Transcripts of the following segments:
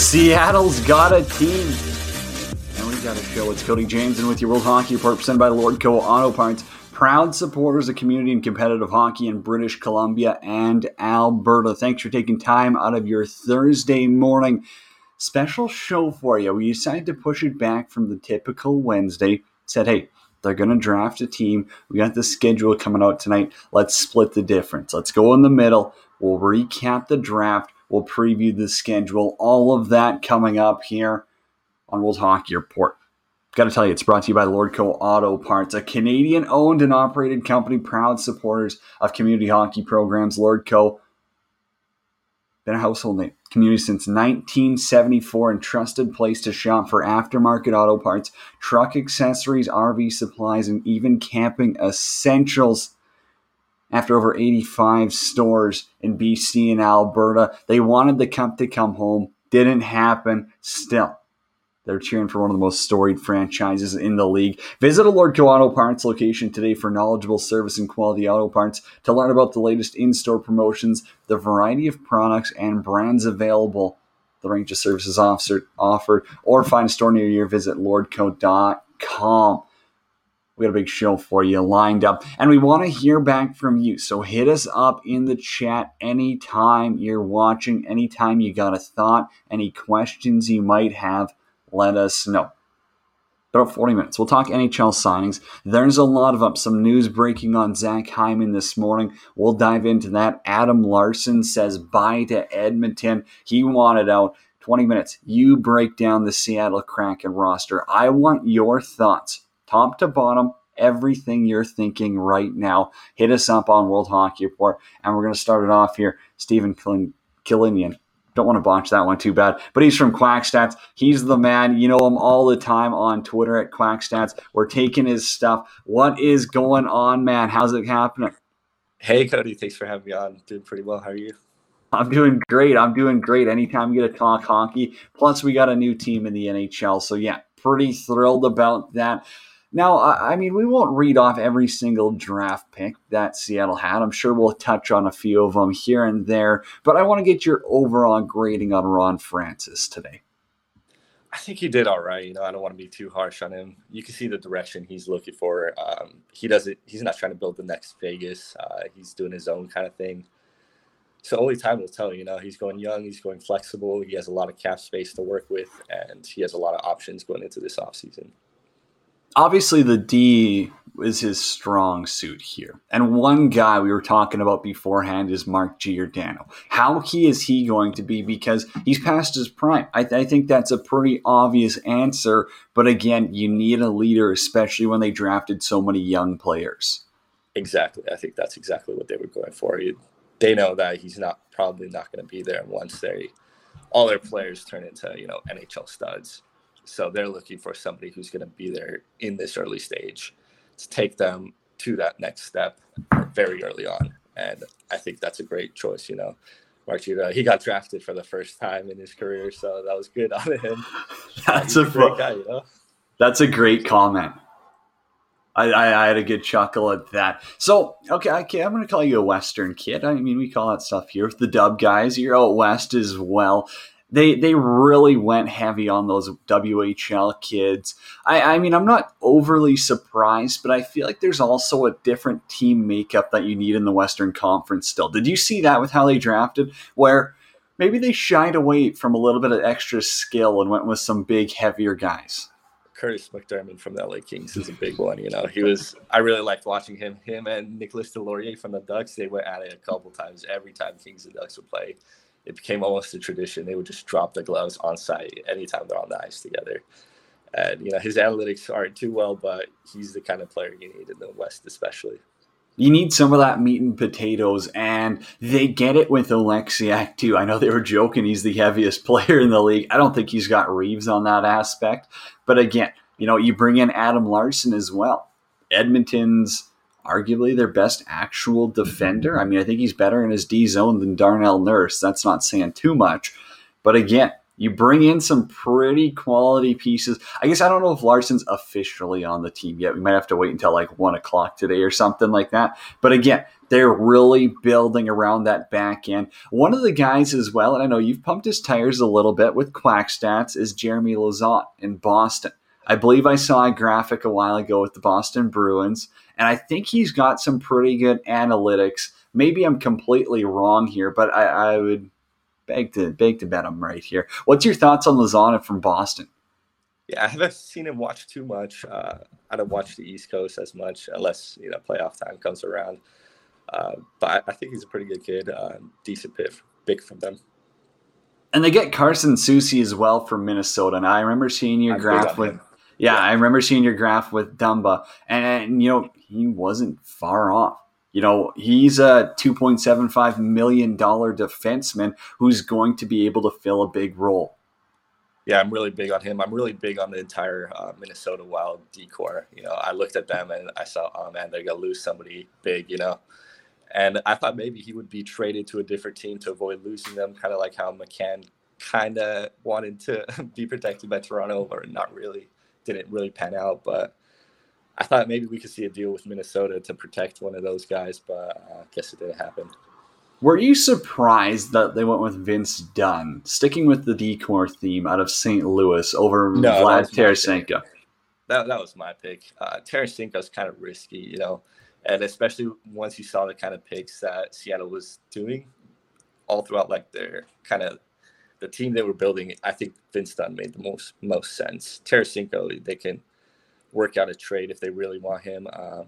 Seattle's got a team. And we got a show. It's Cody James and with your World Hockey Report presented by Lordco Auto Parts. Proud supporters of community and competitive hockey in British Columbia and Alberta. Thanks for taking time out of your Thursday morning. Special show for you. We decided to push it back from the typical Wednesday. Said, hey, they're going to draft a team. We got the schedule coming out tonight. Let's split the difference. Let's go in the middle. We'll recap the draft. We'll preview the schedule. All of that coming up here on World Hockey Report. Got to tell you, it's brought to you by Lordco Auto Parts, a Canadian-owned and operated company, proud supporters of community hockey programs. Lordco, been a household name, community since 1974, and trusted place to shop for aftermarket auto parts, truck accessories, RV supplies, and even camping essentials. After over 85 stores in BC and Alberta, they wanted the cup to come home. Didn't happen. Still, they're cheering for one of the most storied franchises in the league. Visit a Lordco Auto Parts location today for knowledgeable service and quality auto parts. To learn about the latest in-store promotions, the variety of products and brands available, the range of services offered, or find a store near you, visit lordco.com. We got a big show for you lined up, and we want to hear back from you. So hit us up in the chat anytime you're watching, anytime you got a thought, any questions you might have, let us know. About 40 minutes. We'll talk NHL signings. There's a lot of them. Some news breaking on Zach Hyman this morning. We'll dive into that. Adam Larsson says bye to Edmonton. He wanted out. 20 minutes. You break down the Seattle Kraken roster. I want your thoughts. Top to bottom, everything you're thinking right now. Hit us up on World Hockey Report, and we're going to start it off here. Stephen Kilinian. Don't want to botch that one too bad, but he's from QuackStats. He's the man. You know him all the time on Twitter at QuackStats. We're taking his stuff. What is going on, man? How's it happening? Hey, Cody. Thanks for having me on. Doing pretty well. How are you? I'm doing great. Anytime you get to talk hockey. Plus, we got a new team in the NHL. So, yeah, pretty thrilled about that. Now, I mean, we won't read off every single draft pick that Seattle had. I'm sure we'll touch on a few of them here and there. But I want to get your overall grading on Ron Francis today. I think he did all right. I don't want to be too harsh on him. You can see the direction he's looking for. He's not trying to build the next Vegas. He's doing his own kind of thing. So only time will tell. He's going young. He's going flexible. He has a lot of cap space to work with, and he has a lot of options going into this offseason. Obviously, the D is his strong suit here. And one guy we were talking about beforehand is Mark Giordano. How key is he going to be? Because he's past his prime. I think that's a pretty obvious answer. But again, you need a leader, especially when they drafted so many young players. Exactly. I think that's exactly what they were going for. They know that he's probably not going to be there once all their players turn into NHL studs. So they're looking for somebody who's going to be there in this early stage to take them to that next step very early on. And I think that's a great choice. Mark Giordano, he got drafted for the first time in his career, so that was good on him. That's a great guy. That's a great comment. I had a good chuckle at that. So, okay, I'm going to call you a Western kid. I mean, we call that stuff here. The Dub guys, you're out West as well. They really went heavy on those WHL kids. I mean, I'm not overly surprised, but I feel like there's also a different team makeup that you need in the Western Conference still. Did you see that with how they drafted, where maybe they shied away from a little bit of extra skill and went with some big, heavier guys? Curtis McDermott from the LA Kings is a big one. I really liked watching him. Him and Nicolas Deslauriers from the Ducks, they went at it a couple times. Every time Kings and Ducks would play, it became almost a tradition. They would just drop the gloves on site anytime they're on the ice together. And, his analytics aren't too well, but he's the kind of player you need in the West especially. You need some of that meat and potatoes, and they get it with Oleksiak too. I know they were joking he's the heaviest player in the league. I don't think he's got Reeves on that aspect. But again, you bring in Adam Larsson as well. Edmonton's arguably their best actual defender. I mean, I think he's better in his D zone than Darnell Nurse. That's not saying too much. But again, You bring in some pretty quality pieces. I guess I don't know if Larson's officially on the team yet. We might have to wait until like 1 o'clock today or something like that. But again, they're really building around that back end. One of the guys as well, and I know you've pumped his tires a little bit with Quack Stats, is Jeremy Lauzon in Boston. I believe I saw a graphic a while ago with the Boston Bruins, and I think he's got some pretty good analytics. Maybe I'm completely wrong here, but I would beg to bet I'm right here. What's your thoughts on Lozano from Boston? Yeah, I haven't seen him watch too much. I don't watch the East Coast as much unless playoff time comes around. But I think he's a pretty good kid. Decent pick from them. And they get Carson Soucy as well from Minnesota. And I remember seeing your graph with I remember seeing your graph with Dumba, and he wasn't far off. He's a $2.75 million defenseman who's going to be able to fill a big role. Yeah, I'm really big on him. I'm really big on the entire Minnesota Wild decor. I looked at them and I saw, oh man, they're gonna lose somebody big. And I thought maybe he would be traded to a different team to avoid losing them, kind of like how McCann kind of wanted to be protected by Toronto, or not really, didn't really pan out. But I thought maybe we could see a deal with Minnesota to protect one of those guys, but I guess it didn't happen. Were you surprised that they went with Vince Dunn, sticking with the decor theme out of St. Louis over Vlad Tarasenko? That was my pick. Tarasenko's kind of risky, and especially once you saw the kind of picks that Seattle was doing all throughout, like their kind of the team they were building. I think Vince Dunn made the most sense. Tarasenko, they can work out a trade if they really want him.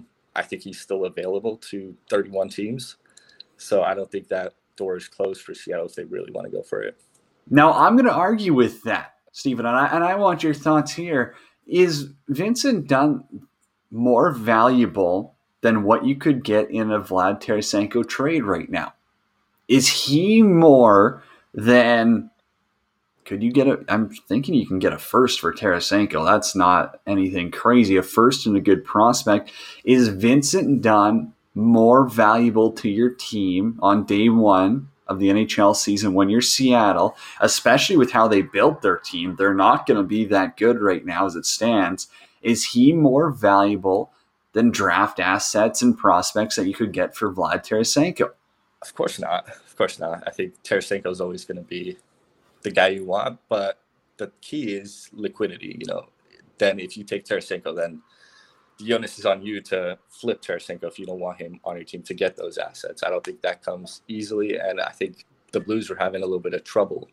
I think he's still available to 31 teams. So I don't think that door is closed for Seattle if they really want to go for it. Now, I'm going to argue with that, Stephen, and I want your thoughts here. Is Vincent Dunn more valuable than what you could get in a Vlad Tarasenko trade right now? Is he more than... Could you get I'm thinking you can get a first for Tarasenko. That's not anything crazy. A first and a good prospect. Is Vincent Dunn more valuable to your team on day one of the NHL season when you're Seattle, especially with how they built their team? They're not going to be that good right now as it stands. Is he more valuable than draft assets and prospects that you could get for Vlad Tarasenko? Of course not. Of course not. I think Tarasenko is always going to be the guy you want, but the key is liquidity. Then if you take Tarasenko, then the onus is on you to flip Tarasenko if you don't want him on your team to get those assets. I don't think that comes easily, and I think the Blues were having a little bit of trouble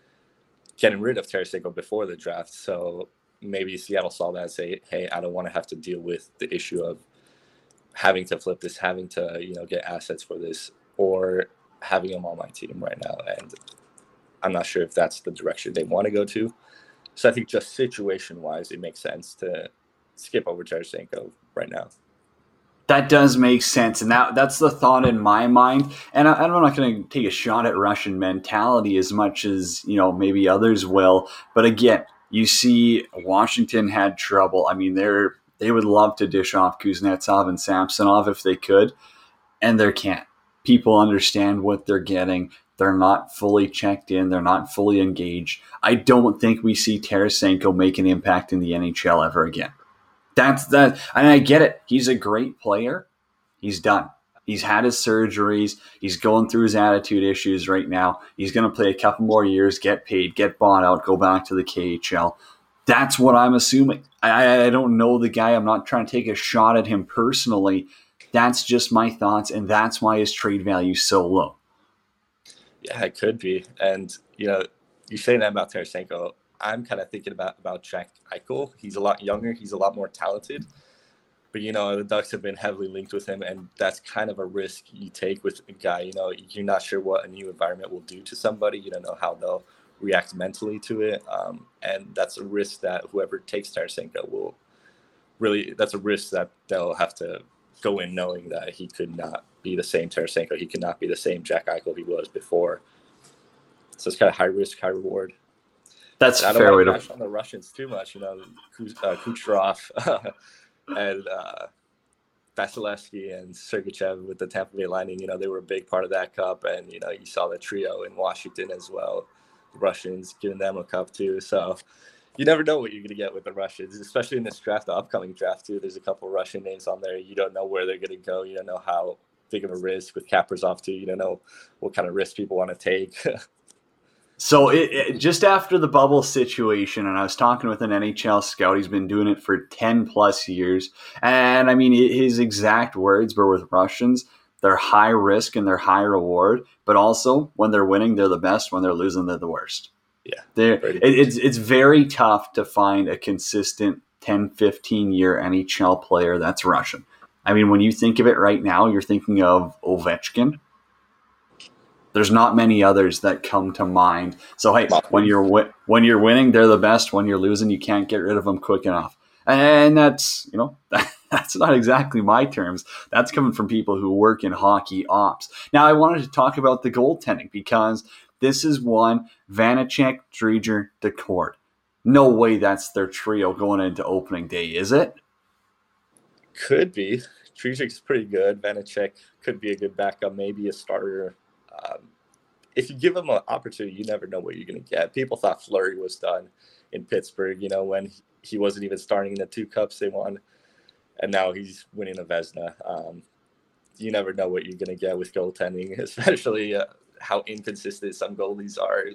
getting rid of Tarasenko before the draft. So maybe Seattle saw that and say, hey, I don't want to have to deal with the issue of having to flip this, having to get assets for this, or having him on my team right now. And I'm not sure if that's the direction they want to go to. So I think just situation-wise, it makes sense to skip over Tarasenko right now. That does make sense, and that's the thought in my mind. And I'm not going to take a shot at Russian mentality as much as maybe others will. But again, you see Washington had trouble. I mean, they would love to dish off Kuznetsov and Samsonov if they could, and they can't. People understand what they're getting. They're not fully checked in. They're not fully engaged. I don't think we see Tarasenko make an impact in the NHL ever again. That's that, and I get it. He's a great player. He's done. He's had his surgeries. He's going through his attitude issues right now. He's going to play a couple more years, get paid, get bought out, go back to the KHL. That's what I'm assuming. I don't know the guy. I'm not trying to take a shot at him personally. That's just my thoughts, and that's why his trade value is so low. Yeah, it could be. And, you say that about Tarasenko. I'm kind of thinking about Jack Eichel. He's a lot younger. He's a lot more talented. But, the Ducks have been heavily linked with him, and that's kind of a risk you take with a guy. You're not sure what a new environment will do to somebody. You don't know how they'll react mentally to it. And that's a risk that whoever takes Tarasenko will really – that's a risk that they'll have to go in knowing that he could not be the same Tarasenko. He could not be the same Jack Eichel he was before. So it's kind of high risk, high reward. That's a fair way to on the Russians too much. Kucherov and Vasilevsky and Sergachev with the Tampa Bay Lightning. They were a big part of that cup, and you saw the trio in Washington as well. Russians, giving them a cup too. So you never know what you're going to get with the Russians, especially in this draft, the upcoming draft too. There's a couple Russian names on there. You don't know where they're going to go. You don't know how big of a risk with Kaprizov too. You don't know what kind of risk people want to take. So just after the bubble situation, and I was talking with an NHL scout, he's been doing it for 10 plus years. And I mean, his exact words were with Russians, they're high risk and they're high reward, but also when they're winning, they're the best. When they're losing, they're the worst. Yeah. It's very tough to find a consistent 10, 15-year NHL player that's Russian. I mean, when you think of it right now, you're thinking of Ovechkin. There's not many others that come to mind. So hey, when you're winning, they're the best. When you're losing, you can't get rid of them quick enough. And that's, that's not exactly my terms. That's coming from people who work in hockey ops. Now, I wanted to talk about the goaltending because this is one: Vanecek, Driedger, Daccord. No way that's their trio going into opening day, is it? Could be. Driedger's pretty good. Vanecek could be a good backup, maybe a starter. If you give him an opportunity, you never know what you're going to get. People thought Fleury was done in Pittsburgh, when he wasn't even starting in the 2 cups they won, and now he's winning the Vezina. You never know what you're going to get with goaltending, especially how inconsistent some goalies are.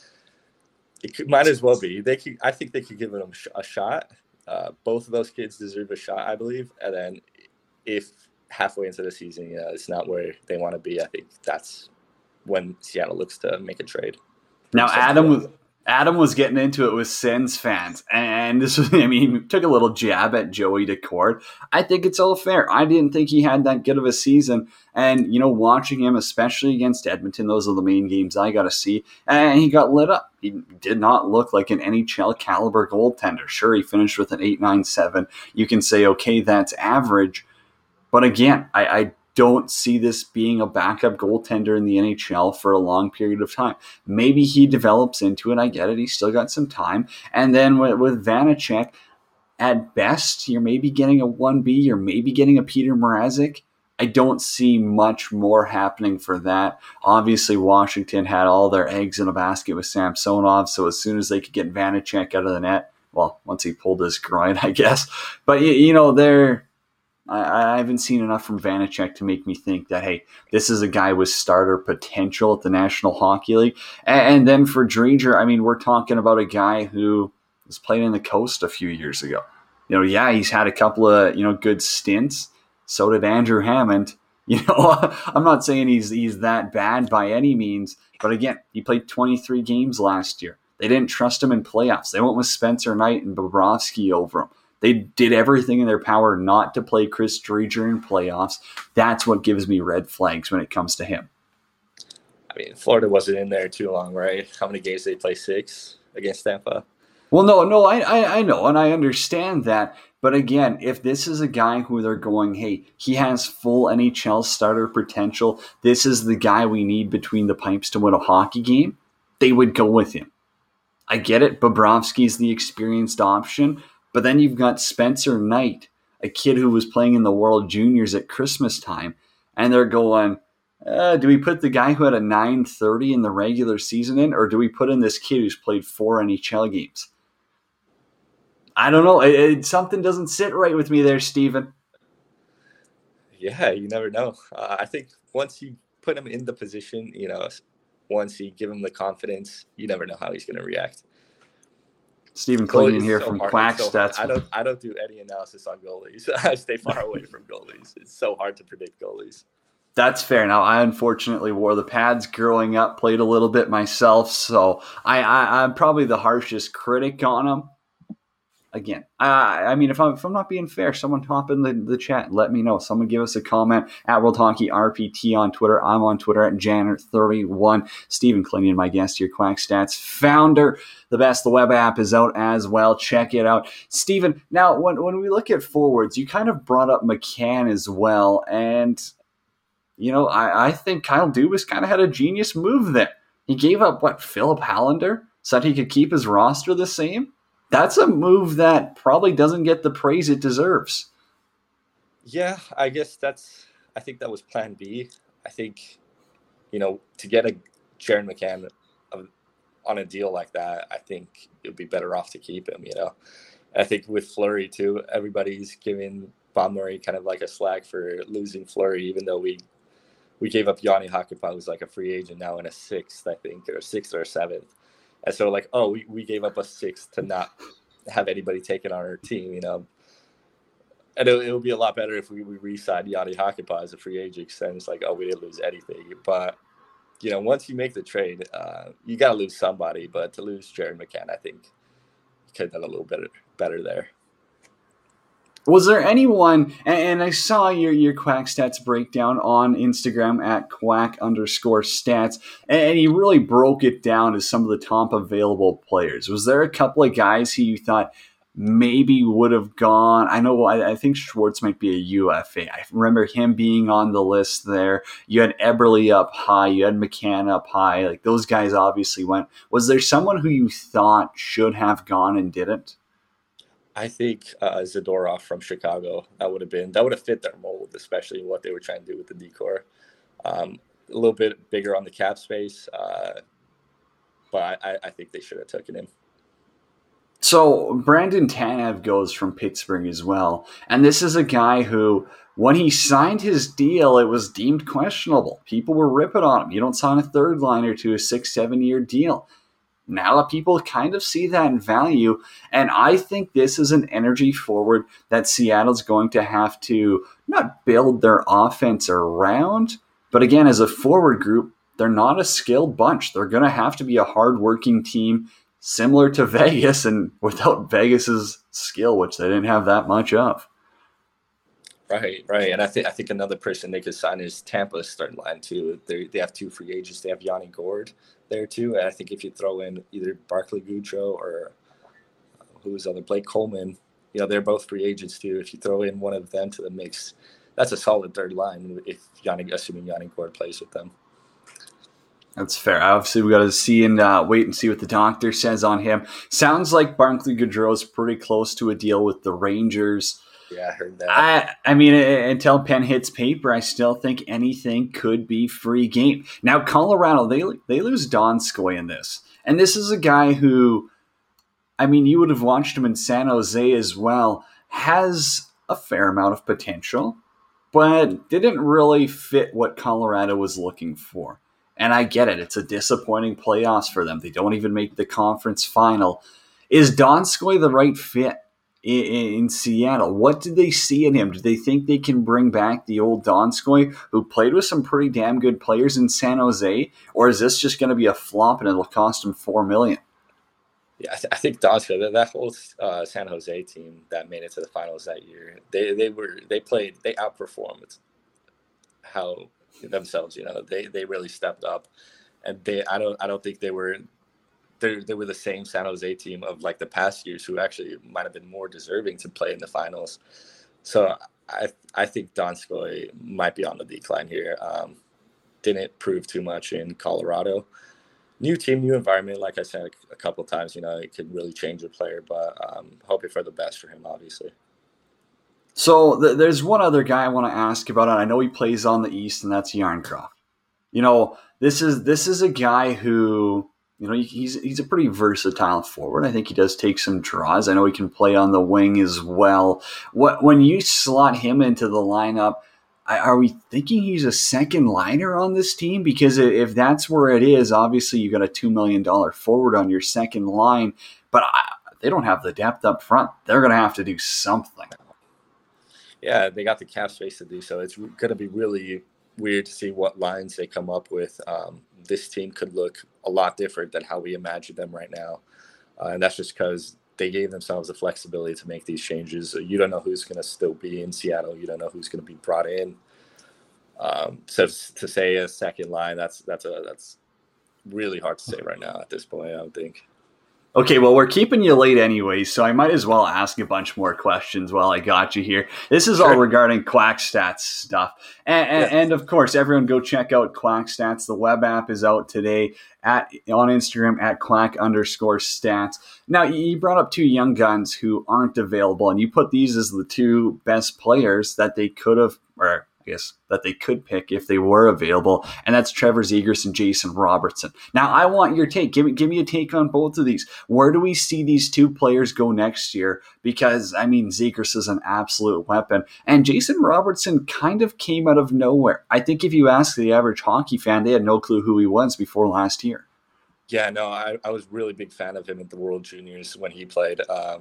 Might as well be. I think they could give them a shot. Both of those kids deserve a shot, I believe. And then if halfway into the season, it's not where they want to be, I think that's when Seattle looks to make a trade. Now, Adam was getting into it with Sens fans, and this was, he took a little jab at Joey Daccord. I think it's all fair. I didn't think he had that good of a season, and, watching him, especially against Edmonton, those are the main games I got to see, and he got lit up. He did not look like an NHL caliber goaltender. Sure, he finished with an 8.97. You can say, okay, that's average, but again, I don't see this being a backup goaltender in the NHL for a long period of time. Maybe he develops into it. I get it. He's still got some time. And then with Vanecek, at best, you're maybe getting a 1B. You're maybe getting a Peter Mrazek. I don't see much more happening for that. Obviously, Washington had all their eggs in a basket with Samsonov, so as soon as they could get Vanecek out of the net, well, once he pulled his groin, I guess. But, I haven't seen enough from Vanecek to make me think that, hey, this is a guy with starter potential at the National Hockey League. And then for Driedger, we're talking about a guy who was playing in the Coast a few years ago. He's had a couple of, good stints. So did Andrew Hammond. I'm not saying he's that bad by any means. But again, he played 23 games last year. They didn't trust him in playoffs. They went with Spencer Knight and Bobrovsky over him. They did everything in their power not to play Chris Driedger in playoffs. That's what gives me red flags when it comes to him. Florida wasn't in there too long, right? How many games did they play? 6 against Tampa? Well, no, I know, and I understand that. But again, if this is a guy who they're going, hey, he has full NHL starter potential, this is the guy we need between the pipes to win a hockey game, they would go with him. I get it. Bobrovsky's the experienced option. But then you've got Spencer Knight, a kid who was playing in the World Juniors at Christmas time, and they're going, do we put the guy who had a 930 in the regular season in, or do we put in this kid who's played 4 NHL games? I don't know. Something doesn't sit right with me there, Steven. Yeah, you never know. I think once you put him in the position, once you give him the confidence, you never know how he's going to react. Steven Klinian here from Quack Stats. I don't do any analysis on goalies. I stay far away from goalies. It's so hard to predict goalies. That's fair. Now, I unfortunately wore the pads growing up, played a little bit myself, so I'm probably the harshest critic on them. Again, if I'm not being fair, someone hop in the chat and let me know. Someone give us a comment at World Hockey RPT on Twitter. I'm on Twitter at Janner31. Steven Klinian, my guest here, Quack Stats founder. The Best the Web app is out as well. Check it out. Steven, now when we look at forwards, you kind of brought up McCann as well. And, I think Kyle Dubas kind of had a genius move there. He gave up, Philip Hallander? So that he could keep his roster the same? That's a move that probably doesn't get the praise it deserves. Yeah, I think that was plan B. I think, to get a Jared McCann on a deal like that, I think it would be better off to keep him. I think with Fleury too, everybody's giving Bob Murray kind of like a slack for losing Fleury, even though we gave up Yanni Hakupa, who's like a free agent now in a sixth, I think, or a sixth or a seventh. And so like, oh, we gave up a sixth to not have anybody take it on our team, And it would be a lot better if we re-signed Yanni Hakupa as a free agent, and it's like, oh, we didn't lose anything. But, once you make the trade, you got to lose somebody. But to lose Jared McCann, I think you could have done a little bit better there. Was there anyone, and I saw your Quack Stats breakdown on Instagram at @Quack_stats, and you really broke it down as some of the top available players. Was there a couple of guys who you thought maybe would have gone? I think Schwartz might be a UFA. I remember him being on the list there. You had Eberle up high. You had McCann up high. Like, those guys obviously went. Was there someone who you thought should have gone and didn't? I think Zadorov from Chicago, that would have fit their mold, especially what they were trying to do with the decor. A little bit bigger on the cap space, but I think they should have taken him. So Brandon Tanev goes from Pittsburgh as well. And this is a guy who, when he signed his deal, it was deemed questionable. People were ripping on him. You don't sign a third liner to a 6-7 year deal. Now people kind of see that in value, and I think this is an energy forward that Seattle's going to have to not build their offense around, but again, as a forward group, they're not a skilled bunch. They're going to have to be a hardworking team, similar to Vegas, and without Vegas's skill, which they didn't have that much of. Right. And I think another person they could sign is Tampa's starting line too. They have two free agents. They have Yanni Gourde there too. And I think if you throw in either Barclay Goodrow or who's other Blake Coleman, they're both free agents too. If you throw in one of them to the mix, that's a solid third line. Assuming Yanni Gourde plays with them. That's fair. Obviously, we got to see and wait and see what the doctor says on him. Sounds like Barclay Goodrow is pretty close to a deal with the Rangers. Yeah, I heard that. I mean, until pen hits paper, I still think anything could be free game. Now, Colorado, they lose Donskoy in this. And this is a guy who, I mean, you would have watched him in San Jose as well, has a fair amount of potential, but didn't really fit what Colorado was looking for. And I get it. It's a disappointing playoffs for them. They don't even make the conference final. Is Donskoy the right fit in Seattle? What did they see in him? Do they think they can bring back the old Donskoy, who played with some pretty damn good players in San Jose? Or is this just going to be a flop and it'll cost him $4 million? Yeah, I think Donskoy, that whole San Jose team that made it to the finals that year, they outperformed how themselves. They really stepped up, and I don't think they were the same San Jose team of like the past years, who actually might have been more deserving to play in the finals. So I think Donskoy might be on the decline here. Didn't prove too much in Colorado. New team, new environment. Like I said a couple of times, it could really change a player, but hoping for the best for him, obviously. So there's one other guy I want to ask about, and I know he plays on the East, and that's Yarncroft. This is a guy who, he's a pretty versatile forward. I think he does take some draws. I know he can play on the wing as well. When you slot him into the lineup, are we thinking he's a second liner on this team? Because if that's where it is, obviously you got a $2 million forward on your second line, but they don't have the depth up front. They're going to have to do something. Yeah, they got the cap space to do so. It's going to be really weird to see what lines they come up with. This team could look a lot different than how we imagine them right now. And that's just because they gave themselves the flexibility to make these changes. You don't know who's going to still be in Seattle. You don't know who's going to be brought in. So to say a second line, that's really hard to say right now at this point, I would think. Okay, well, we're keeping you late anyway, so I might as well ask a bunch more questions while I got you here. This is all regarding Quack Stats stuff. And of course, everyone go check out Quack Stats. The web app is out today on Instagram at @Quack_stats. Now, you brought up two young guns who aren't available, and you put these as the two best players that they could have, or guess, that they could pick if they were available, and that's Trevor Zegras and Jason Robertson. Now, I want your take. Give me a take on both of these. Where do we see these two players go next year? Because, I mean, Zegras is an absolute weapon, and Jason Robertson kind of came out of nowhere. I think if you ask the average hockey fan, they had no clue who he was before last year. Yeah, no, I was really big fan of him at the World Juniors when he played.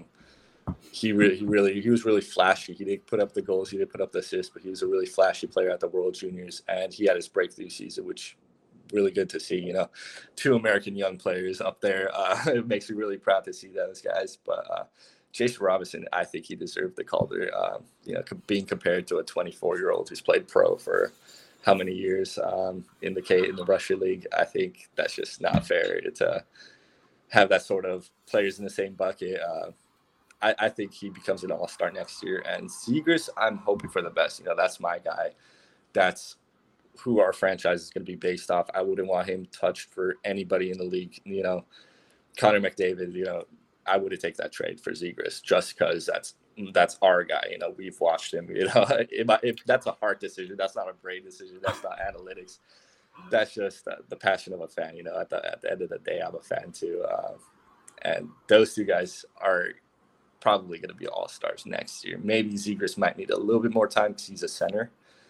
He was really flashy. He didn't put up the goals, he didn't put up the assists, but he was a really flashy player at the World Juniors, and he had his breakthrough season, which really good to see. Two American young players up there. It makes me really proud to see those guys. But Jason Robinson, I think he deserved the Calder. Being compared to a 24-year-old who's played pro for how many years in the Russian league, I think that's just not fair to have that sort of players in the same bucket. I think he becomes an all-star next year. And Zegras, I'm hoping for the best. That's my guy. That's who our franchise is going to be based off. I wouldn't want him touched for anybody in the league. Connor McDavid, I would have taken that trade for Zegras just because that's our guy. We've watched him. If that's a hard decision. That's not a brain decision. That's not analytics. That's just the passion of a fan. At the end of the day, I'm a fan too. And those two guys are probably going to be all-stars next year. Maybe Zegras might need a little bit more time because he's a center.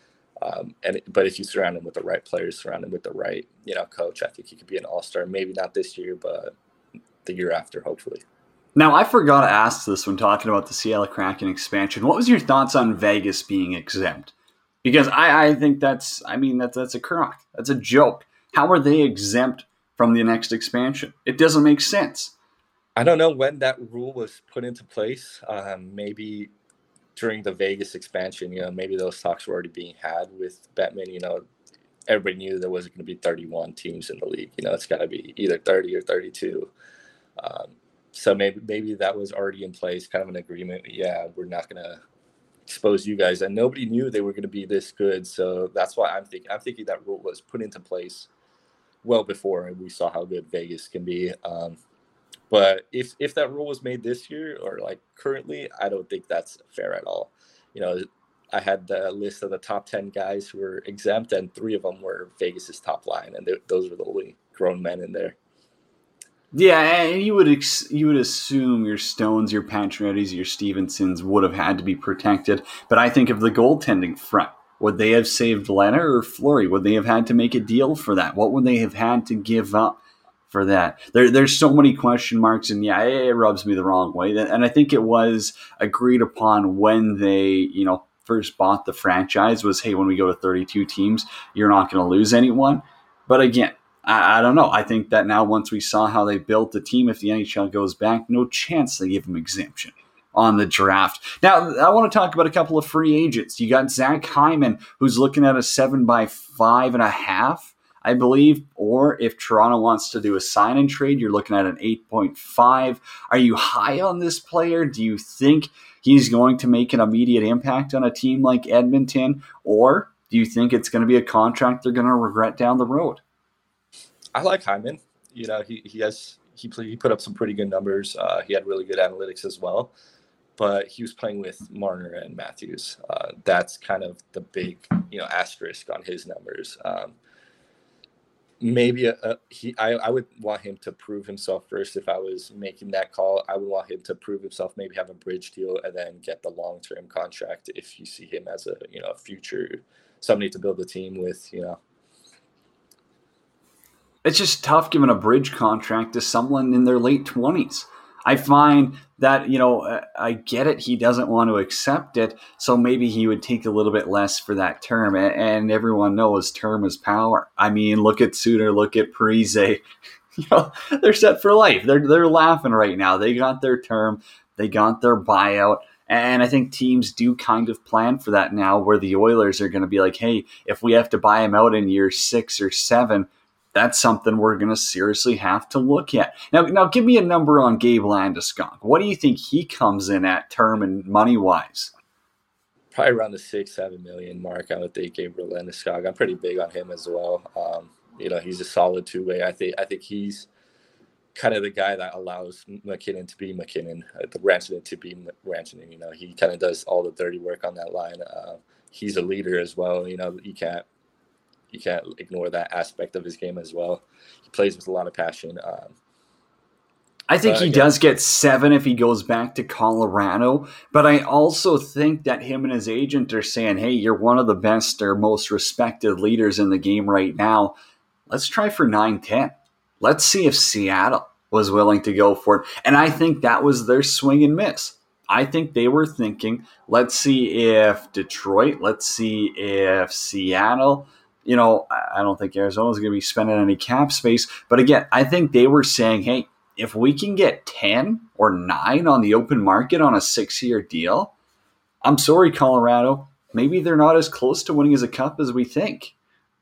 But if you surround him with the right players, surround him with the right, coach, I think he could be an all-star. Maybe not this year, but the year after, hopefully. Now, I forgot to ask this when talking about the Seattle Kraken expansion. What was your thoughts on Vegas being exempt? Because I think that's a crock. That's a joke. How are they exempt from the next expansion? It doesn't make sense. I don't know when that rule was put into place. Maybe during the Vegas expansion, maybe those talks were already being had with Bettman. Everybody knew there wasn't going to be 31 teams in the league. It's got to be either 30 or 32. So maybe that was already in place, kind of an agreement. Yeah, we're not going to expose you guys. And nobody knew they were going to be this good. So that's why I'm thinking that rule was put into place well before we saw how good Vegas can be. But if that rule was made this year or like currently, I don't think that's fair at all. I had the list of the top 10 guys who were exempt, and 3 of them were Vegas's top line, and those were the only grown men in there. Yeah, and you would assume your Stones, your Paciorettys, your Stevensons would have had to be protected. But I think of the goaltending front. Would they have saved Leonard or Fleury? Would they have had to make a deal for that? What would they have had to give up for that? There's so many question marks, and yeah, it rubs me the wrong way. And I think it was agreed upon when they, first bought the franchise was, hey, when we go to 32 teams, you're not going to lose anyone. But again, I don't know. I think that now once we saw how they built the team, if the NHL goes back, no chance they give them exemption on the draft. Now, I want to talk about a couple of free agents. You got Zach Hyman, who's looking at a 7x5.5, I believe, or if Toronto wants to do a sign and trade, you're looking at an 8.5. Are you high on this player? Do you think he's going to make an immediate impact on a team like Edmonton, or do you think it's going to be a contract they're going to regret down the road? I like Hyman. He put up some pretty good numbers. He had really good analytics as well, but he was playing with Marner and Matthews. That's kind of the big, asterisk on his numbers. Maybe I would want him to prove himself first. If I was making that call, I would want him to prove himself, maybe have a bridge deal, and then get the long-term contract if you see him as a future somebody to build a team with. It's just tough giving a bridge contract to someone in their late 20s. I find that, I get it. He doesn't want to accept it. So maybe he would take a little bit less for that term. And everyone knows term is power. I mean, look at Suter, look at Parise. They're set for life. They're laughing right now. They got their term. They got their buyout. And I think teams do kind of plan for that now, where the Oilers are going to be like, hey, if we have to buy him out in year 6 or 7, that's something we're going to seriously have to look at. Now, give me a number on Gabe Landeskog. What do you think he comes in at term and money-wise? Probably around the 6-7 million mark. I would think Gabriel Landeskog. I'm pretty big on him as well. He's a solid two-way. I think he's kind of the guy that allows McKinnon to be McKinnon, Rantanen to be Rantanen. He kind of does all the dirty work on that line. he's a leader as well. You can't ignore that aspect of his game as well. He plays with a lot of passion. I think he does get 7 if he goes back to Colorado, but I also think that him and his agent are saying, hey, you're one of the best or most respected leaders in the game right now. Let's try for 9-10. Let's see if Seattle was willing to go for it. And I think that was their swing and miss. I think they were thinking, let's see if Detroit, let's see if Seattle. I don't think Arizona's going to be spending any cap space. But again, I think they were saying, hey, if we can get 10 or 9 on the open market on a 6-year deal, I'm sorry, Colorado, maybe they're not as close to winning as a cup as we think.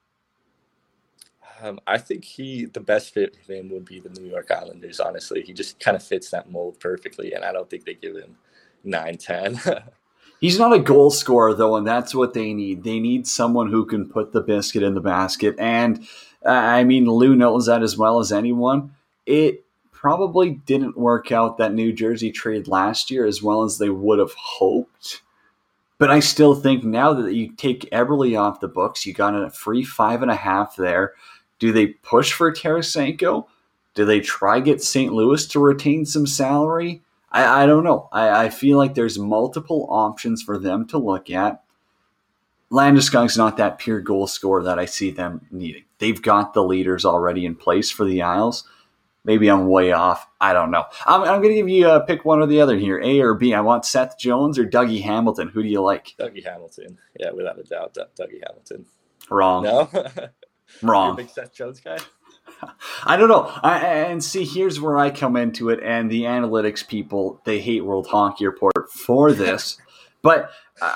I think the best fit for him would be the New York Islanders, honestly. He just kind of fits that mold perfectly, and I don't think they give him 9-10. He's not a goal scorer, though, and that's what they need. They need someone who can put the biscuit in the basket. And, Lou knows that as well as anyone. It probably didn't work out, that New Jersey trade last year, as well as they would have hoped. But I still think now that you take Eberle off the books, you got a free 5.5 there. Do they push for Tarasenko? Do they try get St. Louis to retain some salary? I don't know. I feel like there's multiple options for them to look at. Landeskog's not that pure goal scorer that I see them needing. They've got the leaders already in place for the Isles. Maybe I'm way off. I don't know. I'm going to give you pick one or the other here, A or B. I want Seth Jones or Dougie Hamilton. Who do you like? Dougie Hamilton. Yeah, without a doubt, Dougie Hamilton. Wrong. No? Wrong. You're a big Seth Jones guy? I don't know. And see, here's where I come into it, and the analytics people, they hate World Hockey Report for this. But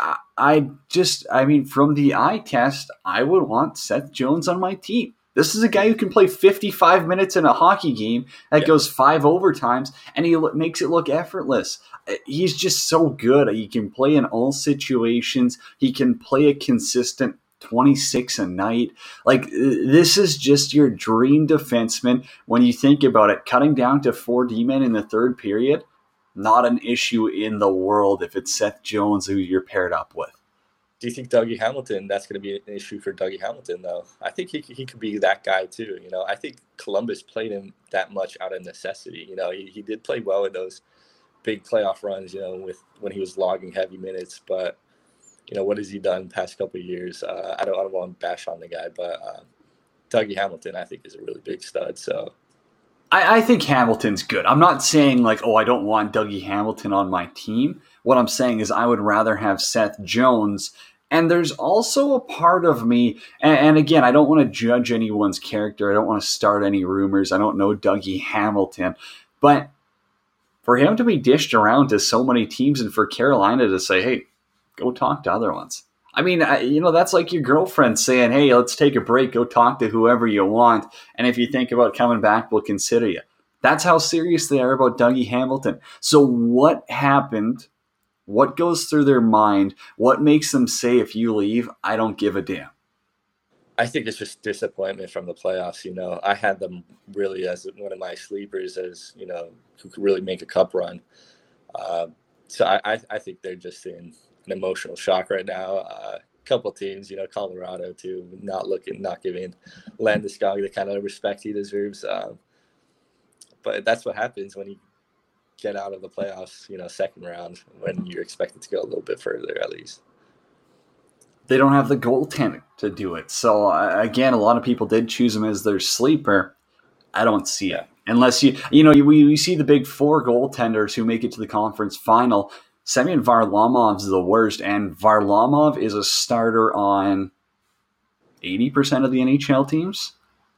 from the eye test, I would want Seth Jones on my team. This is a guy who can play 55 minutes in a hockey game that goes 5 overtimes, and he makes it look effortless. He's just so good. He can play in all situations. He can play a consistent 26 a night. Like, this is just your dream defenseman. When you think about it, cutting down to 4 D-men in the third period, not an issue in the world if it's Seth Jones who you're paired up with. Do you think Dougie Hamilton, that's going to be an issue for Dougie Hamilton, though? I think he could be that guy, too. I think Columbus played him that much out of necessity. He did play well in those big playoff runs, when he was logging heavy minutes. But, what has he done the past couple of years? I don't want to bash on the guy, but Dougie Hamilton, I think, is a really big stud. So I think Hamilton's good. I'm not saying I don't want Dougie Hamilton on my team. What I'm saying is I would rather have Seth Jones. And there's also a part of me, and again, I don't want to judge anyone's character. I don't want to start any rumors. I don't know Dougie Hamilton. But for him to be dished around to so many teams and for Carolina to say, hey, go talk to other ones. That's like your girlfriend saying, hey, let's take a break. Go talk to whoever you want. And if you think about coming back, we'll consider you. That's how serious they are about Dougie Hamilton. So what happened? What goes through their mind? What makes them say, if you leave, I don't give a damn? I think it's just disappointment from the playoffs. I had them really as one of my sleepers, as who could really make a cup run. So I think they're just in an emotional shock right now. A couple of teams, Colorado too, not giving Landeskog the kind of respect he deserves. But that's what happens when you get out of the playoffs, second round, when you're expected to go a little bit further at least. They don't have the goaltender to do it. So, again, a lot of people did choose him as their sleeper. I don't see it. Unless we see the big 4 goaltenders who make it to the conference final. Semyon Varlamov's the worst, and Varlamov is a starter on 80% of the NHL teams.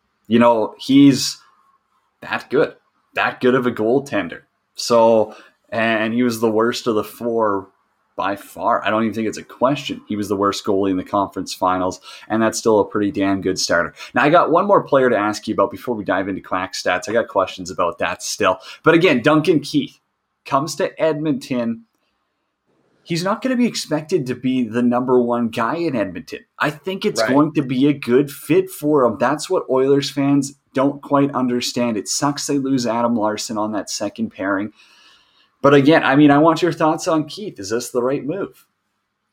He's that good of a goaltender. So, and he was the worst of the 4 by far. I don't even think it's a question. He was the worst goalie in the conference finals, and that's still a pretty damn good starter. Now, I got one more player to ask you about before we dive into Quack Stats. I got questions about that still. But again, Duncan Keith comes to Edmonton. He's not going to be expected to be the number 1 guy in Edmonton. I think it's going to be a good fit for him. That's what Oilers fans don't quite understand. It sucks they lose Adam Larson on that second pairing. But again, I want your thoughts on Keith. Is this the right move?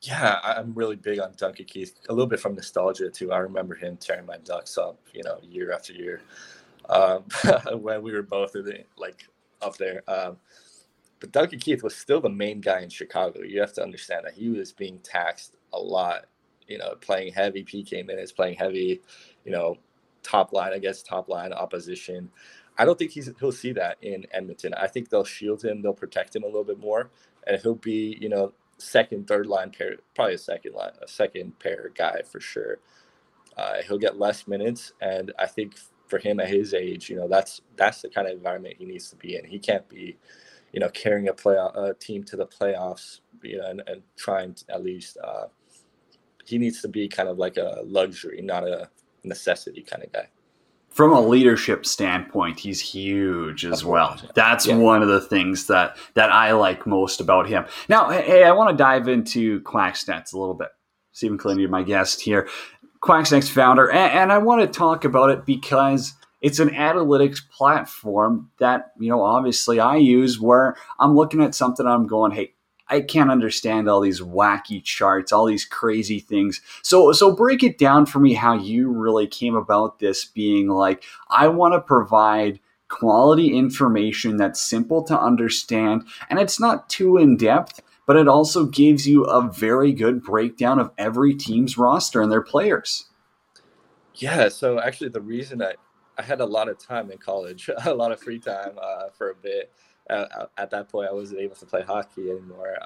Yeah, I'm really big on Duncan Keith. A little bit from nostalgia too. I remember him tearing my Ducks up, year after year, um, when we were both up there. But Duncan Keith was still the main guy in Chicago. You have to understand that he was being taxed a lot. Playing heavy PK minutes, playing heavy, you know, top line opposition. I don't think he'll see that in Edmonton. I think they'll shield him, they'll protect him a little bit more, and he'll be, second, third line pair, probably a second pair guy for sure. He'll get less minutes, and I think for him at his age, that's the kind of environment he needs to be in. He can't be, carrying a team to the playoffs, and trying to at least. He needs to be kind of like a luxury, not a necessity kind of guy. From a leadership standpoint, he's huge as well. That's one of the things that I like most about him. Now, hey, I want to dive into QuackStats a little bit. Stephen Clindy, my guest here, QuackStats founder, and I want to talk about it because it's an analytics platform that, obviously I use where I'm looking at something and I'm going, hey, I can't understand all these wacky charts, all these crazy things. So break it down for me how you really came about this being like, I want to provide quality information that's simple to understand, and it's not too in-depth, but it also gives you a very good breakdown of every team's roster and their players. Yeah, so actually the reason I had a lot of time in college, a lot of free time for a bit. At that point, I wasn't able to play hockey anymore.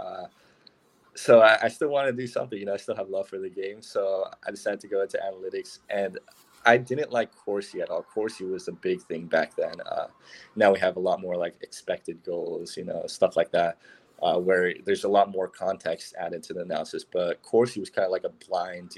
So I still want to do something. I still have love for the game. So I decided to go into analytics. And I didn't like Corsi at all. Corsi was a big thing back then. Now we have a lot more like expected goals, stuff like that, where there's a lot more context added to the analysis. But Corsi was kind of like a blind,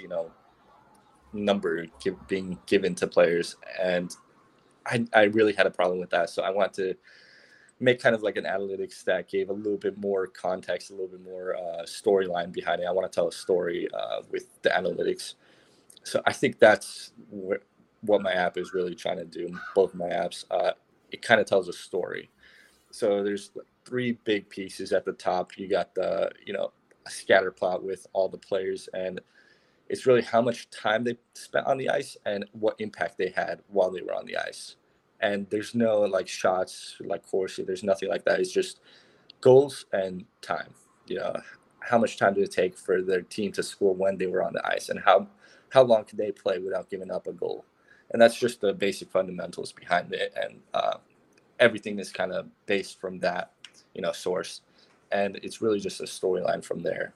number being given to players. And I really had a problem with that. So I wanted to make kind of like an analytics that gave a little bit more context, a little bit more storyline behind it. I want to tell a story with the analytics. So I think that's what my app is really trying to do. Both my apps, it kind of tells a story. So there's three big pieces at the top. You got the, a scatter plot with all the players, and it's really how much time they spent on the ice and what impact they had while they were on the ice. And there's no like shots like Corsi. There's nothing like that. It's just goals and time. How much time did it take for their team to score when they were on the ice, and how long could they play without giving up a goal? And that's just the basic fundamentals behind it. And everything is kind of based from that, source. And it's really just a storyline from there.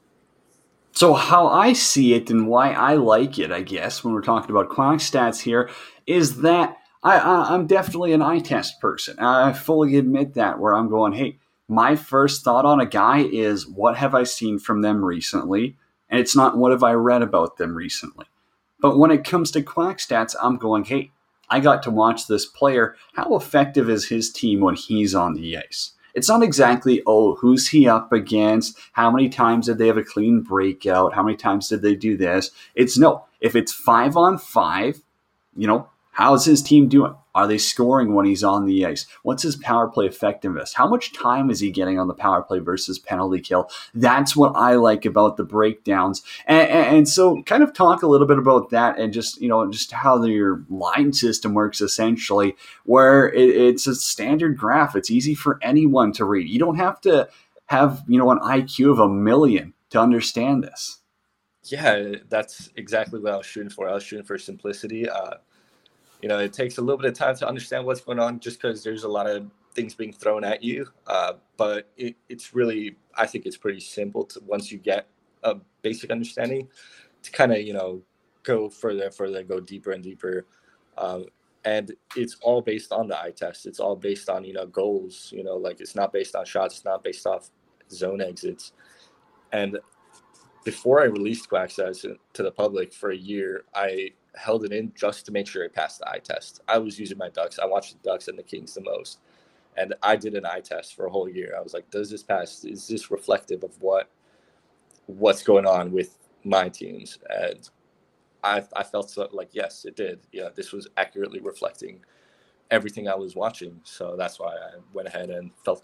So how I see it and why I like it, I guess, when we're talking about QuackStats here, is that I'm definitely an eye test person. I fully admit that, where I'm going, hey, my first thought on a guy is what have I seen from them recently? And it's not what have I read about them recently. But when it comes to QuackStats, I'm going, hey, I got to watch this player. How effective is his team when he's on the ice? It's not exactly, who's he up against? How many times did they have a clean breakout? How many times did they do this? It's no. If it's 5-on-5, how's his team doing? Are they scoring when he's on the ice? What's his power play effectiveness? How much time is he getting on the power play versus penalty kill? That's what I like about the breakdowns. And so kind of talk a little bit about that and just, just how your line system works essentially, where it's a standard graph. It's easy for anyone to read. You don't have to have, an IQ of 1 million to understand this. Yeah, that's exactly what I was shooting for. I was shooting for simplicity. It takes a little bit of time to understand what's going on just because there's a lot of things being thrown at you. But it's really, I think it's pretty simple once you get a basic understanding to kind of, go further and further, go deeper and deeper. And it's all based on the eye test. It's all based on, goals, like it's not based on shots. It's not based off zone exits. And before I released QuackStats to the public for a year, I held it in just to make sure it passed the eye test. I was using my Ducks. I watched the Ducks and the Kings the most. And I did an eye test for a whole year. I was like, does this pass? Is this reflective of what's going on with my teams? And I felt like, yes, it did. Yeah, this was accurately reflecting everything I was watching. So that's why I went ahead and felt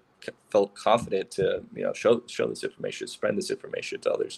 confident to, show this information, spread this information to others.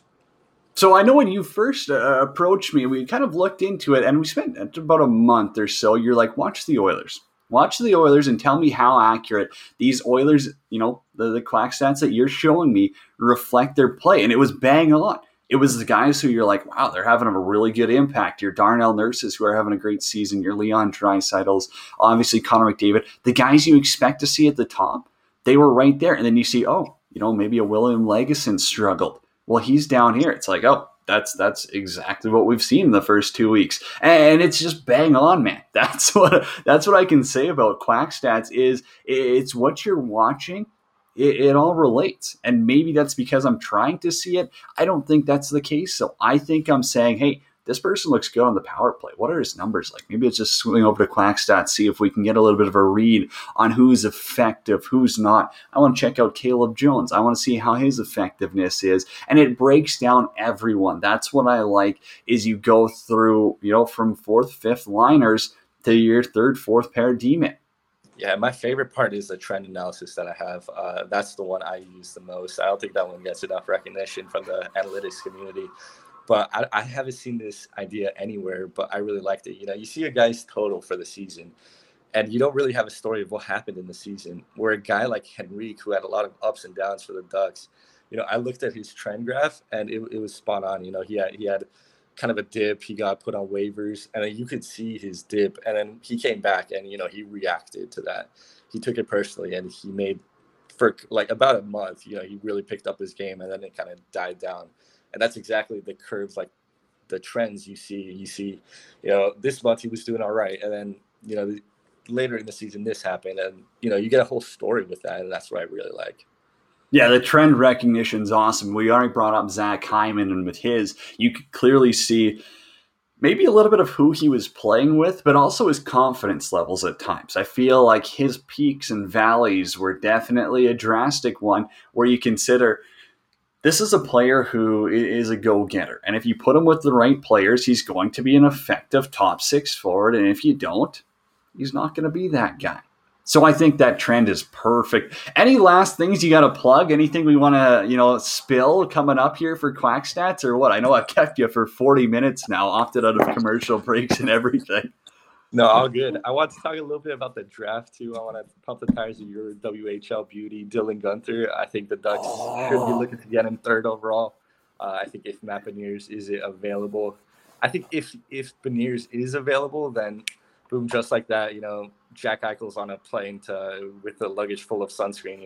So I know when you first approached me, we kind of looked into it, and we spent about a month or so. You're like, watch the Oilers. Watch the Oilers and tell me how accurate these Oilers, the Quack stats that you're showing me reflect their play. And it was bang on. It was the guys who you're like, wow, they're having a really good impact. Your Darnell Nurses who are having a great season. Your Leon Draisaitl's, obviously Connor McDavid. The guys you expect to see at the top, they were right there. And then you see, maybe a William Legason struggled. Well, he's down here. It's like, that's exactly what we've seen in the first 2 weeks. And it's just bang on, man. That's what I can say about Quack Stats is it's what you're watching. It all relates. And maybe that's because I'm trying to see it. I don't think that's the case. So I think I'm saying, hey, this person looks good on the power play. What are his numbers like? Maybe it's just swing over to Quack Stats, see if we can get a little bit of a read on who's effective, who's not. I want to check out Caleb Jones. I want to see how his effectiveness is. And it breaks down everyone. That's what I like is you go through, from fourth, fifth liners to your third, fourth pair D-men. Yeah, my favorite part is the trend analysis that I have. That's the one I use the most. I don't think that one gets enough recognition from the analytics community. But I haven't seen this idea anywhere, but I really liked it. You see a guy's total for the season, and you don't really have a story of what happened in the season. Where a guy like Henrique, who had a lot of ups and downs for the Ducks, I looked at his trend graph, and it was spot on. He had kind of a dip. He got put on waivers, and then you could see his dip, and then he came back, and he reacted to that. He took it personally, and he made for like about a month. He really picked up his game, and then it kind of died down. And that's exactly the curves, like the trends you see. You see, this month he was doing all right. And then, later in the season, this happened. And, you get a whole story with that. And that's what I really like. Yeah, the trend recognition is awesome. We already brought up Zach Hyman, and with his, you could clearly see maybe a little bit of who he was playing with, but also his confidence levels at times. I feel like his peaks and valleys were definitely a drastic one where you consider – this is a player who is a go-getter. And if you put him with the right players, he's going to be an effective top six forward. And if you don't, he's not going to be that guy. So I think that trend is perfect. Any last things you got to plug? Anything we want to, spill coming up here for Quack Stats or what? I know I've kept you for 40 minutes now, opted out of commercial breaks and everything. No, all good. I want to talk a little bit about the draft, too. I want to pump the tires of your WHL beauty, Dylan Guenther. I think the Ducks should be looking to get him third overall. I think if Matt Beniers is available. I think if Beniers is available, then boom, just like that, Jack Eichel's on a plane with a luggage full of sunscreen,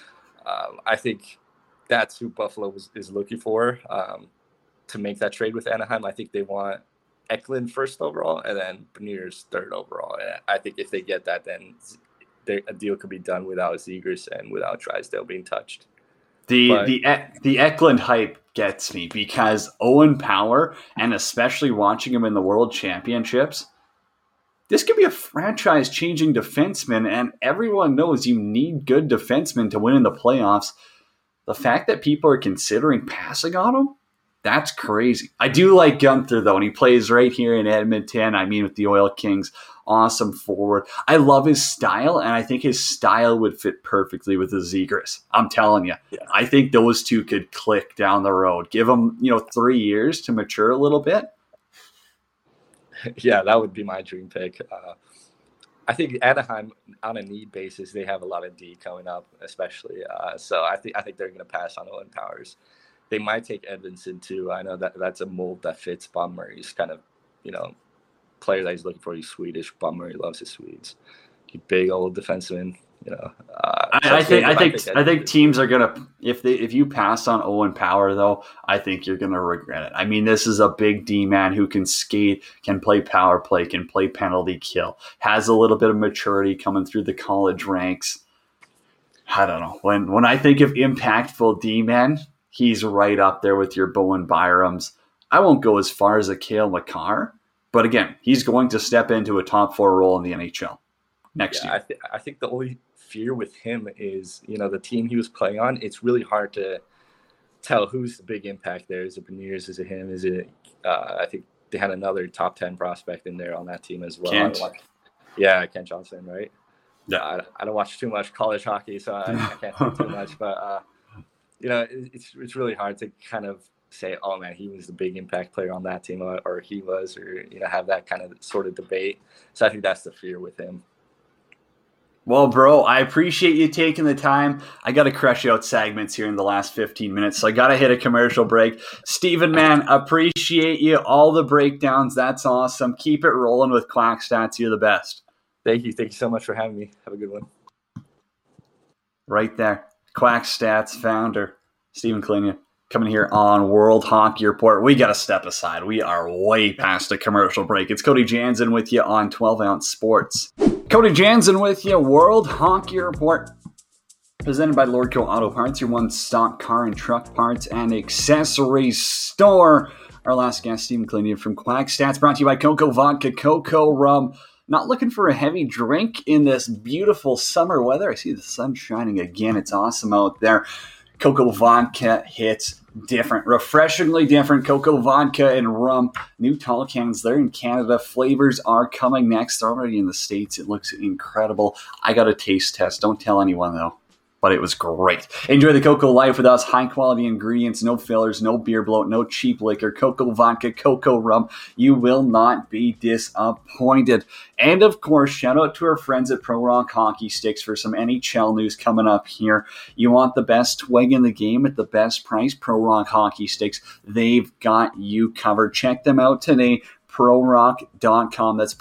I think that's who Buffalo is looking for to make that trade with Anaheim. I think they want Eklund first overall, and then Beniers third overall. And I think if they get that, then a deal could be done without Zegras and without Drysdale being touched. The Eklund hype gets me because Owen Power, and especially watching him in the World Championships, this could be a franchise-changing defenseman, and everyone knows you need good defensemen to win in the playoffs. The fact that people are considering passing on him, that's crazy. I do like Guenther, though, and he plays right here in Edmonton. With the Oil Kings. Awesome forward. I love his style, and I think his style would fit perfectly with the Zegras. I'm telling you. Yeah. I think those two could click down the road. Give them, 3 years to mature a little bit. Yeah, that would be my dream pick. I think Anaheim, on a need basis, they have a lot of D coming up, especially. So I think they're going to pass on Owen Powers. They might take Edvinsson too. I know that's a mold that fits Bob Murray's kind of, player that he's looking for. He's Swedish. Bob Murray loves his Swedes. He's big old defenseman. I think teams are gonna if you pass on Owen Power though, I think you're gonna regret it. This is a big D man who can skate, can play power play, can play penalty kill, has a little bit of maturity coming through the college ranks. I don't know. When I think of impactful D man, he's right up there with your Bowen Byrams. I won't go as far as a Cale Makar, but again, he's going to step into a top 4 role in the NHL next year. I think the only fear with him is, the team he was playing on, it's really hard to tell who's the big impact there. Is it Beniers? Is it him? Is it, I think they had another top 10 prospect in there on that team as well. Yeah, Kent Johnson, right? Yeah. I don't watch too much college hockey, so I can't say too much. But it's really hard to kind of say, oh man, he was the big impact player on that team, or he was, or have that kind of sort of debate. So I think that's the fear with him. Well, bro, I appreciate you taking the time. I got to crush out segments here in the last 15 minutes, so I got to hit a commercial break. Steven, man, appreciate you. All the breakdowns. That's awesome. Keep it rolling with Quack Stats. You're the best. Thank you. Thank you so much for having me. Have a good one. Right there. Quack Stats founder, Steven Kalyna, coming here on World Hockey Report. We got to step aside. We are way past a commercial break. It's Cody Jansen with you on 12 Ounce Sports. Cody Jansen with you, World Hockey Report. Presented by Lordco Auto Parts, your one-stop car and truck parts and accessories store. Our last guest, Steven Kalyna from Quack Stats, brought to you by Coco Vodka, Coco Rum. Not looking for a heavy drink in this beautiful summer weather. I see the sun shining again. It's awesome out there. Coco Vodka hits different, refreshingly different. Coco Vodka and rum. New tall cans there in Canada. Flavors are coming next. They're already in the States. It looks incredible. I got a taste test. Don't tell anyone, though. But it was great. Enjoy the Coco life with us. High quality ingredients, no fillers, no beer bloat, no cheap liquor. Coco Vodka, Coco Rum. You will not be disappointed. And of course, shout out to our friends at Pro Rock Hockey Sticks for some NHL news coming up here. You want the best twig in the game at the best price? Pro Rock Hockey Sticks. They've got you covered. Check them out today. ProRock.com. That's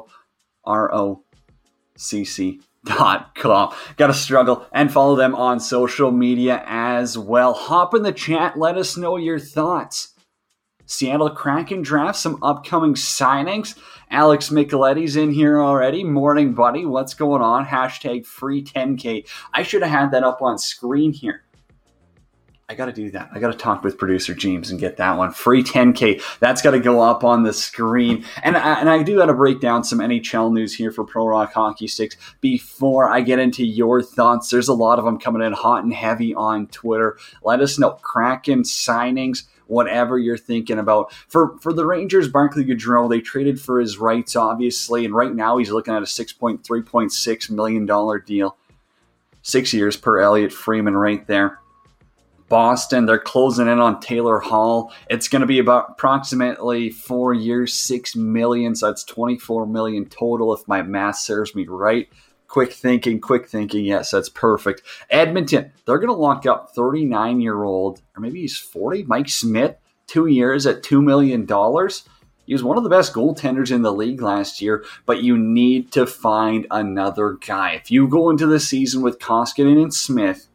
PROROCC.com. Gotta struggle and follow them on social media as well. Hop in the chat. Let us know your thoughts. Seattle Kraken draft, some upcoming signings. Alex Micheletti's in here already. Morning, buddy. What's going on? Hashtag free 10K. I should have had that up on screen here. I got to do that. I got to talk with producer James and get that one. Free 10K. That's got to go up on the screen. And I do got to break down some NHL news here for Pro Rock Hockey Sticks before I get into your thoughts. There's a lot of them coming in hot and heavy on Twitter. Let us know. Kraken signings, whatever you're thinking about. For the Rangers, Barclay Goodrow, they traded for his rights, obviously. And right now he's looking at a $3.6 million deal. 6 years per Elliott Freeman right there. Boston, they're closing in on Taylor Hall. It's going to be about approximately 4 years, $6 million. So that's $24 million total if my math serves me right. Quick thinking. Yes, that's perfect. Edmonton, they're going to lock up 39-year-old, or maybe he's 40, Mike Smith, 2 years at $2 million. He was one of the best goaltenders in the league last year, but you need to find another guy. If you go into the season with Koskinen and Smith,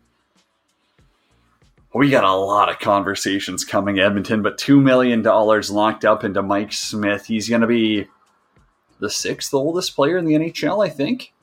we got a lot of conversations coming, Edmonton, but $2 million locked up into Mike Smith. He's going to be the sixth oldest player in the NHL, I think.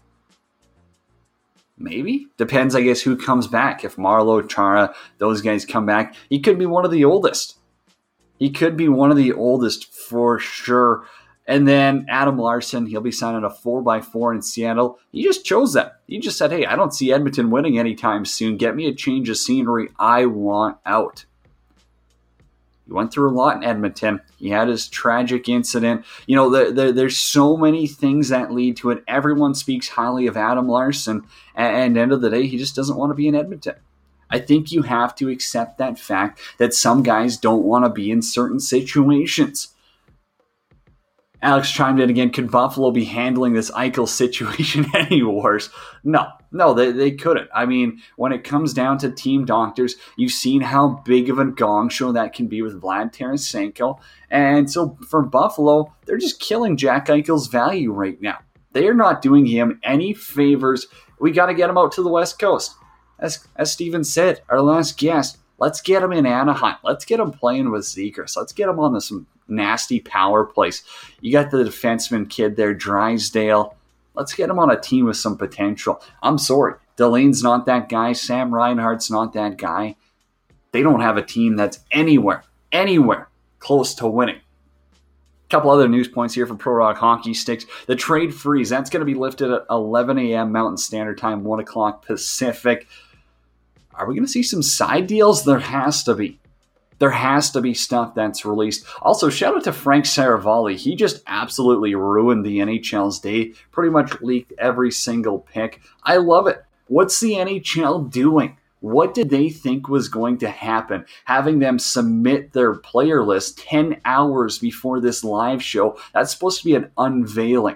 Maybe. Depends, I guess, who comes back. If Marleau, Chara, those guys come back, he could be one of the oldest. He could be one of the oldest for sure. And then Adam Larson, he'll be signing a 4x4 in Seattle. He just chose that. He just said, hey, I don't see Edmonton winning anytime soon. Get me a change of scenery. I want out. He went through a lot in Edmonton. He had his tragic incident. You know, there's so many things that lead to it. Everyone speaks highly of Adam Larson. And end of the day, he just doesn't want to be in Edmonton. I think you have to accept that fact that some guys don't want to be in certain situations. Alex chimed in again. Could Buffalo be handling this Eichel situation any worse? No, they couldn't. I mean, when it comes down to team doctors, you've seen how big of a gong show that can be with Vlad Tarasenko. And so for Buffalo, they're just killing Jack Eichel's value right now. They are not doing him any favors. We got to get him out to the West Coast. As Steven said, our last guest, let's get him in Anaheim. Let's get him playing with Zegras. Let's get him on some nasty power plays. You got the defenseman kid there, Drysdale. Let's get him on a team with some potential. I'm sorry, Delane's not that guy. Sam Reinhart's not that guy. They don't have a team that's anywhere close to winning. A couple other news points here for Pro Rock Hockey Sticks. The trade freeze, that's going to be lifted at 11 a.m. Mountain Standard Time, 1 o'clock Pacific. Are we going to see some side deals? There has to be. There has to be stuff that's released. Also, shout out to Frank Saravalli. He just absolutely ruined the NHL's day. Pretty much leaked every single pick. I love it. What's the NHL doing? What did they think was going to happen? Having them submit their player list 10 hours before this live show. That's supposed to be an unveiling.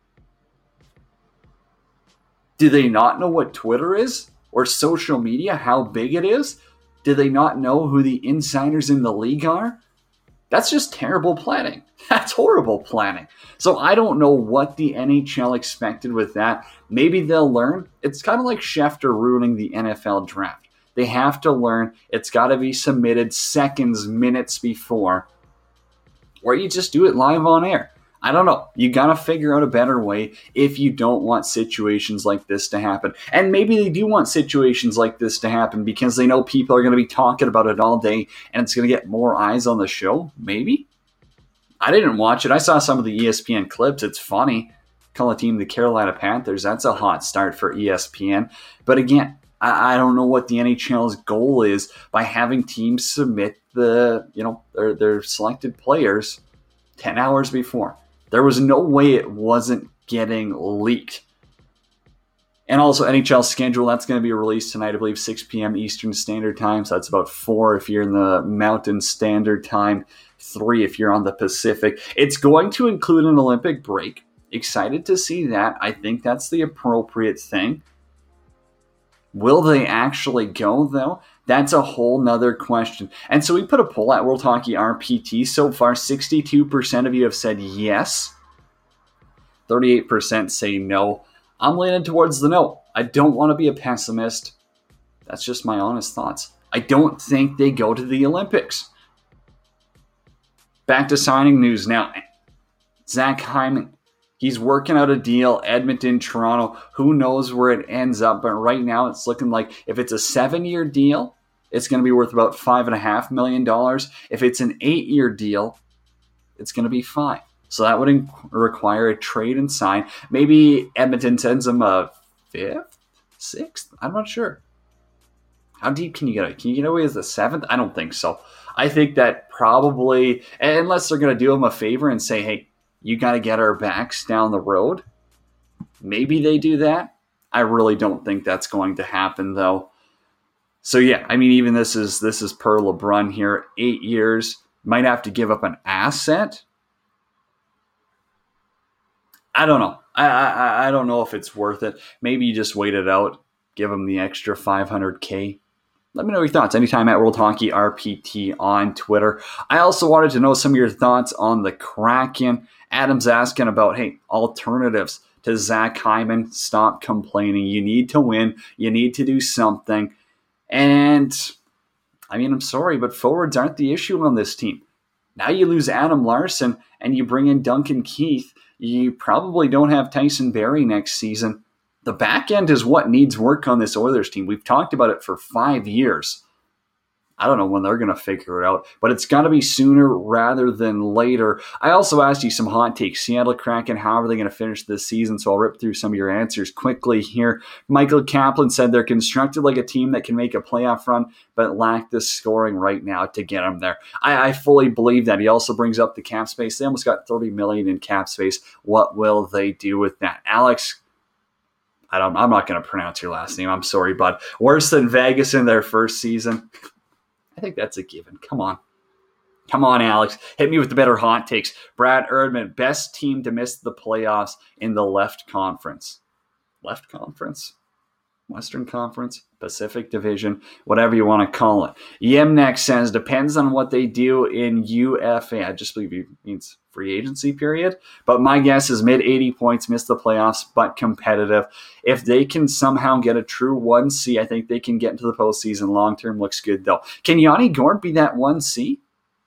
Do they not know what Twitter is? Or social media, how big it is? Do they not know who the insiders in the league are? That's just terrible planning. That's horrible planning. So I don't know what the NHL expected with that. Maybe they'll learn. It's kind of like Schefter ruining the NFL draft. They have to learn. It's got to be submitted seconds, minutes before. Or you just do it live on air. I don't know. You got to figure out a better way if you don't want situations like this to happen. And maybe they do want situations like this to happen because they know people are going to be talking about it all day and it's going to get more eyes on the show. Maybe. I didn't watch it. I saw some of the ESPN clips. It's funny. Call a team the Carolina Panthers. That's a hot start for ESPN. But again, I don't know what the NHL's goal is by having teams submit their selected players 10 hours before. There was no way it wasn't getting leaked. And also NHL schedule, that's going to be released tonight, I believe 6 p.m. Eastern Standard Time. So that's about 4 if you're in the Mountain Standard Time, 3 if you're on the Pacific. It's going to include an Olympic break. Excited to see that. I think that's the appropriate thing. Will they actually go, though? That's a whole nother question. And so we put a poll at World Hockey RPT. So far, 62% of you have said yes. 38% say no. I'm leaning towards the no. I don't want to be a pessimist. That's just my honest thoughts. I don't think they go to the Olympics. Back to signing news now. Zach Hyman. He's working out a deal, Edmonton, Toronto. Who knows where it ends up? But right now it's looking like if it's a 7-year deal, it's going to be worth about $5.5 million. If it's an 8-year deal, it's going to be $5 million. So that would require a trade and sign. Maybe Edmonton sends him a 5th, 6th? I'm not sure. How deep can you get away? Can you get away as the 7th? I don't think so. I think that probably, unless they're going to do him a favor and say, hey, you got to get our backs down the road. Maybe they do that. I really don't think that's going to happen, though. So, yeah, I mean, even this is per LeBrun here. 8 years. Might have to give up an asset. I don't know. I don't know if it's worth it. Maybe you just wait it out. Give them the extra $500K. Let me know your thoughts anytime at World Hockey RPT on Twitter. I also wanted to know some of your thoughts on the Kraken. Adam's asking about, hey, alternatives to Zach Hyman. Stop complaining. You need to win. You need to do something. And, I mean, I'm sorry, but forwards aren't the issue on this team. Now you lose Adam Larson and you bring in Duncan Keith. You probably don't have Tyson Barrie next season. The back end is what needs work on this Oilers team. We've talked about it for 5 years. I don't know when they're going to figure it out, but it's got to be sooner rather than later. I also asked you some hot takes. Seattle Kraken, how are they going to finish this season? So I'll rip through some of your answers quickly here. Michael Kaplan said they're constructed like a team that can make a playoff run, but lack the scoring right now to get them there. I fully believe that. He also brings up the cap space. They almost got $30 million in cap space. What will they do with that? Alex, I'm not going to pronounce your last name. I'm sorry, bud. Worse than Vegas in their first season. I think that's a given. Come on. Come on, Alex. Hit me with the better hot takes. Brad Erdman, best team to miss the playoffs in the left conference. Left conference? Western Conference? Pacific Division? Whatever you want to call it. Yemnek says, depends on what they do in UFA. I just believe he means free agency period. But my guess is mid-80 points, miss the playoffs, but competitive. If they can somehow get a true 1C, I think they can get into the postseason. Long-term looks good, though. Can Yanni Gourde be that 1C?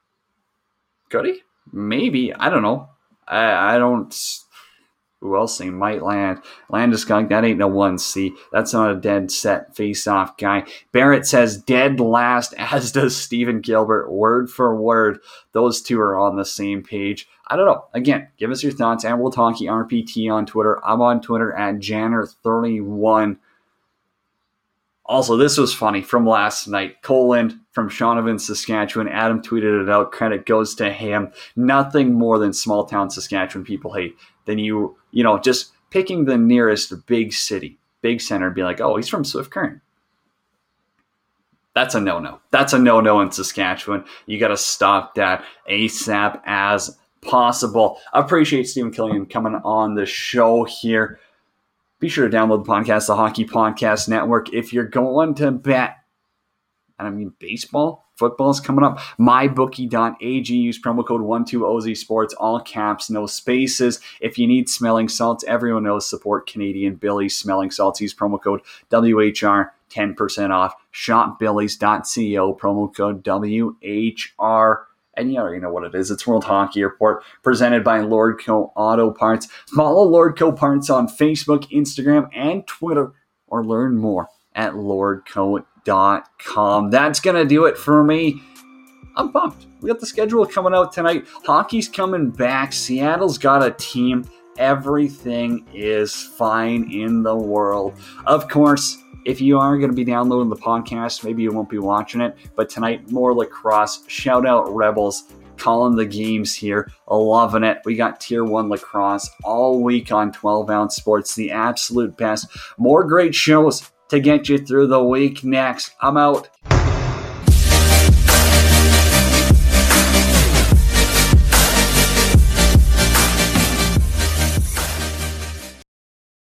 Could he? Maybe. I don't know. I don't... Who else they might land? Landeskog, that ain't no 1C. That's not a dead set face-off guy. Barrett says dead last, as does Steven Gilbert. Word for word. Those two are on the same page. I don't know. Again, give us your thoughts. And World Hockey RPT on Twitter. I'm on Twitter at Janner31. Also, this was funny from last night. Coland from Shaunavon, Saskatchewan. Adam tweeted it out. Credit goes to him. Nothing more than small town Saskatchewan people hate than just picking the nearest big city, big center, and be like, oh, he's from Swift Current. That's a no-no. That's a no-no in Saskatchewan. You got to stop that ASAP as possible. I appreciate Stephen Killian coming on the show here. Be sure to download the podcast, the Hockey Podcast Network. If you're going to bet, and I mean baseball, football is coming up, mybookie.ag. Use promo code 12OZ Sports, all caps, no spaces. If you need smelling salts, everyone knows support Canadian Billy's Smelling Salts. Use promo code WHR, 10% off. Shopbillies.co, promo code WHR. And you already know what it is. It's World Hockey Report, presented by Lordco Auto Parts. Follow Lordco Parts on Facebook, Instagram, and Twitter, or learn more at lordco.com. That's going to do it for me. I'm pumped. We got the schedule coming out tonight. Hockey's coming back. Seattle's got a team. Everything is fine in the world. Of course, if you are going to be downloading the podcast, maybe you won't be watching it, but tonight, more lacrosse. Shout out Rebels, calling the games here. Loving it. We got Tier 1 lacrosse all week on 12-ounce sports, the absolute best. More great shows to get you through the week next. I'm out.